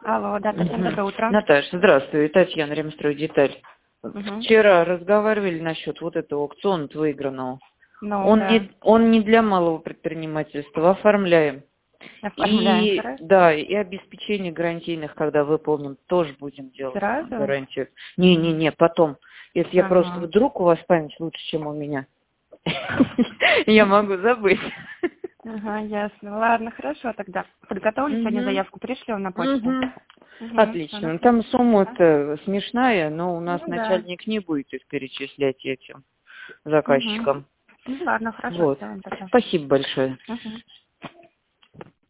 Алло, да, Татьяна, доброе утро. Наташа, здравствуй. Татьяна, Ремстройдеталь. Угу. Вчера разговаривали насчет вот этого аукциона выигранного. Ну, Он, да. он не для малого предпринимательства, оформляем. Оформляем, И хорошо. да, и обеспечение гарантийных, когда выполним, тоже будем делать Сразу? гарантию. Не, потом. Если я просто Ага. вдруг у вас память лучше, чем у меня, я могу забыть. Ага, ясно. Ладно, хорошо тогда. Подготовлю сегодня заявку, пришлем на почту. Угу. Отлично. Там сумма-то смешная, но у нас Ну да. начальник не будет их перечислять этим Угу. заказчикам. Ну ладно, хорошо, Вот. сделаем тогда. Спасибо большое. Угу.